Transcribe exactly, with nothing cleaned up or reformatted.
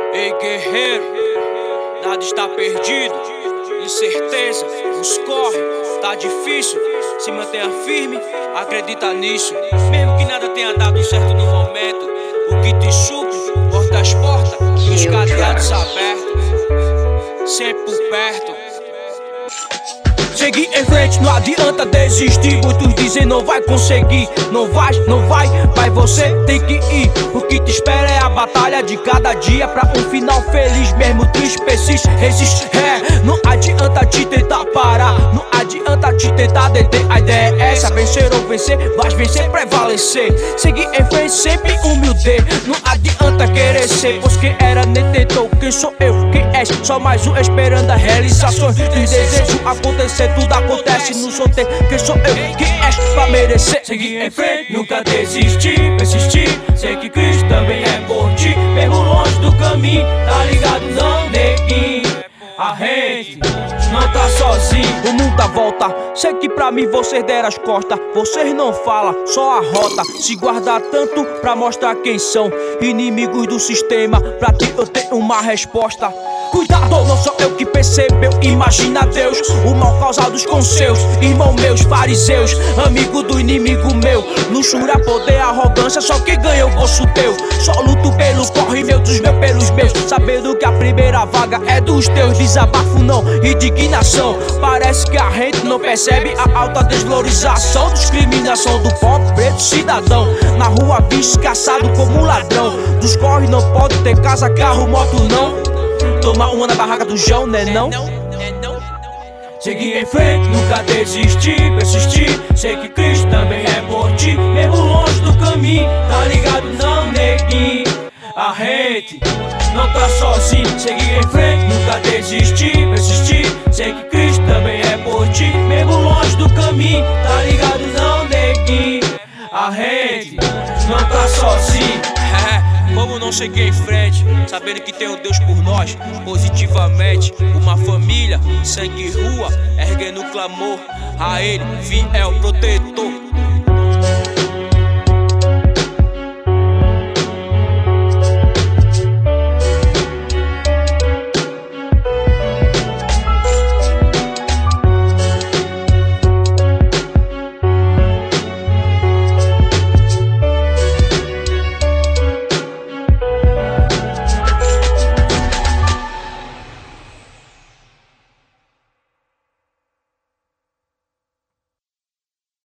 Ei, guerreiro, nada está perdido. Incerteza, nos corre, tá difícil. Se mantenha firme, acredita nisso. Mesmo que nada tenha dado certo no momento, o que te supre, porta as portas e os cadeados abertos, sempre por perto. Seguir em frente, não adianta desistir. Muitos dizem não vai conseguir. Não vai, não vai, mas você tem que ir. O que te espera é a batalha de cada dia, pra um final feliz. Mesmo triste, persiste, resiste. É, não adianta te tentar parar, não adianta te tentar deter. A ideia é essa, vencer ou vencer, vais vencer, prevalecer. Seguir em frente, sempre humilde. Não adianta querer ser, pois quem era nem tentou. Quem sou eu, quem és? Só mais um esperando a realizações de desejo acontecer. Tudo acontece no sorteio. Quem sou eu? Quem és pra merecer? Seguir em frente, nunca desistir, persistir. Sei que Cristo também é por ti. Mesmo longe do caminho, tá ligado não, neguinho? A gente não tá sozinho, o mundo dá volta. Sei que pra mim vocês deram as costas. Vocês não falam, só a rota. Se guardar tanto pra mostrar quem são. Inimigos do sistema, pra ti eu tenho uma resposta. Cuidado, não sou eu que percebeu. Imagina Deus, o mal causado com seus irmãos meus, fariseus, amigo do inimigo meu. Luxúria, poder, arrogância, só que ganha o bolso teu. Só luto pelo corre meu, dos meus pelos meus, sabendo que a primeira vaga é dos teus. Desabafo não, indignação. Parece que a gente não percebe a alta desvalorização, discriminação do pobre, preto, cidadão. Na rua visto, caçado como ladrão. Dos corre não pode ter casa, carro, moto não. Tomar uma na barraca do João, né não? Seguir em frente, nunca desistir, persistir. Sei que Cristo também é por ti. Mesmo longe do caminho, tá ligado não, neguinho? A gente não tá sozinho. Seguir em frente, nunca desistir, persistir. Sei que Cristo também é por ti. Mesmo longe do caminho, tá ligado não, neguinho? A gente não tá sozinho. Como não seguir em frente, sabendo que tem um Deus por nós, positivamente. Uma família, sangue e rua, erguendo clamor a Ele, fiel protetor.